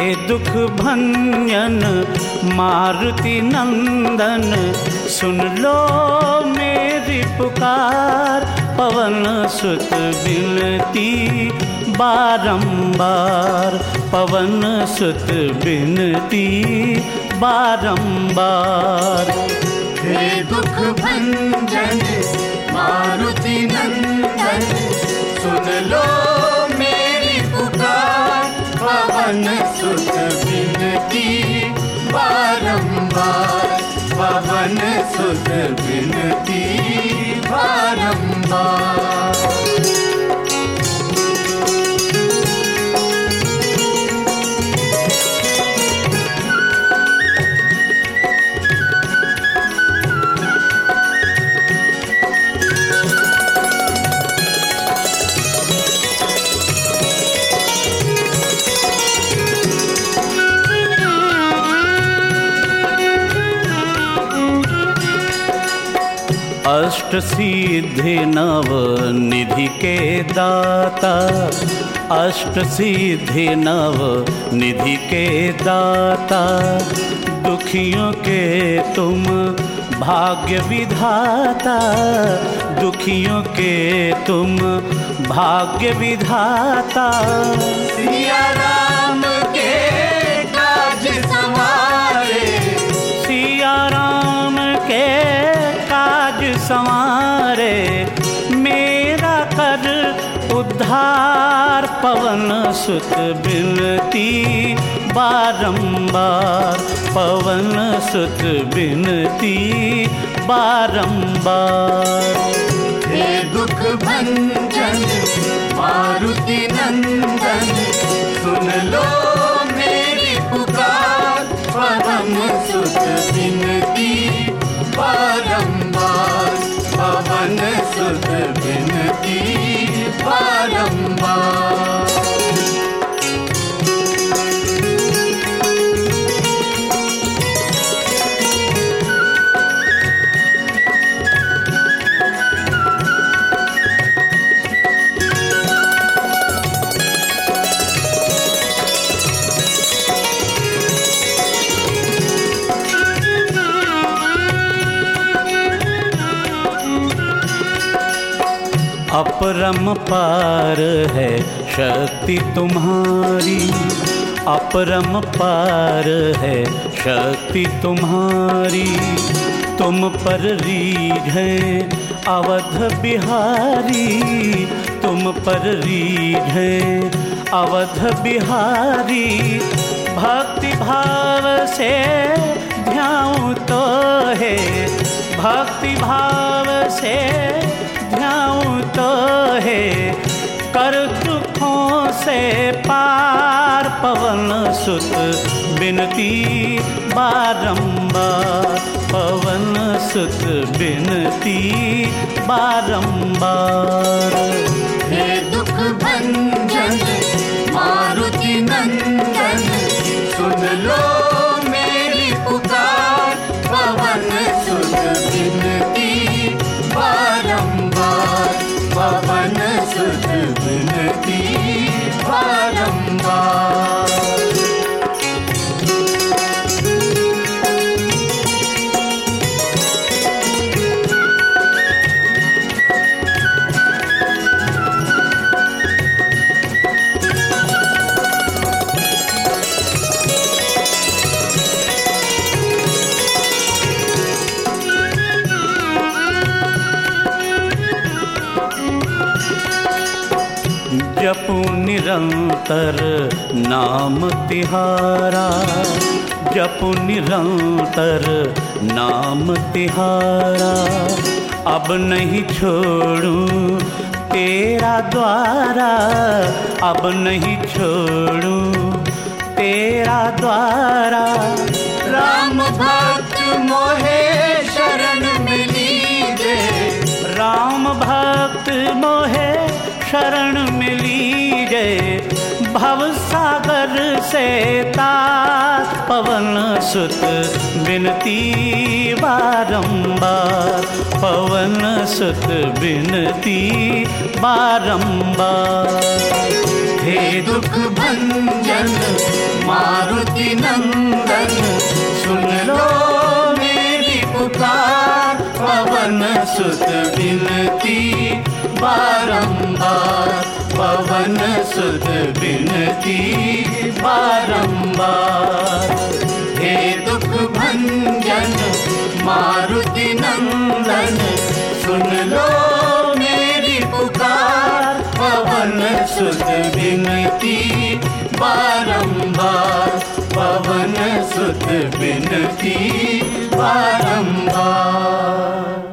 दुख भंजन मारुति नंदन, सुन लो मेरी पुकार। पवन सुत बिनती बारंबार, पवन सुत बिनती बारंबार। हे दुख भंजन मारुति नंदन, सुन लो मेरी पुकार। पवन सुत बिनती बारंबार, पवन सुत बिनती बारंबार। अष्ट सिद्धि नव निधि के दाता, अष्ट सिद्धि नव निधि के दाता। दुखियों के तुम भाग्य विधाता, दुखियों के तुम भाग्य विधाता। सिया राम के काज संवारे, सिया राम के काज संवारे। मेरा कर उद्धार, पवन सुत बिनती बारंबार, पवन सुत बिनती बारंबार। हे दुख भंजन मारुति नंदन, सुन लो मेरी पुकार। पवन सुत बिनती बारंबार, पवन सुत बिनती बारंबार। अपरम पार है शक्ति तुम्हारी, अपरम पार है शक्ति तुम्हारी। तुम पर रीझ है अवध बिहारी, तुम पर रीझ है अवध बिहारी। भक्ति भाव से ध्याऊं तो है, भक्ति भाव से ध्याऊं तो है। कर दुखों से पार, पवन सुत बिनती बारंबार, पवन सुत बिनती बारंबार। हे दुख भंजन मारुति नंदन, सुन लो मेरी पुकार। पवन सुत बिनती बारंबार, पवन सुत बिनती बारंबार। जपू निरंतर नाम तिहारा, जपू निरंतर नाम तिहारा। अब नहीं छोड़ूं तेरा द्वारा, अब नहीं छोड़ूं तेरा द्वारा। राम भक्त मोहे शरण मिलीजे, राम भक्त मोहे शरण मिलीजे। भव सागर से तार, पवन सुत बिनती बारंबार, पवन सुत बिनती बारंबार। हे दुख भंजन मारुति नंदन, सुन लो मेरी पुकार। पवन सुत विनती बारंबार, पवन सुत विनती बारंबार। हे दुख भंजन मारुति नंदन, सुन लो मेरी पुकार। पवन सुत विनती बारंबार, पवन सुत विनती बारंबार।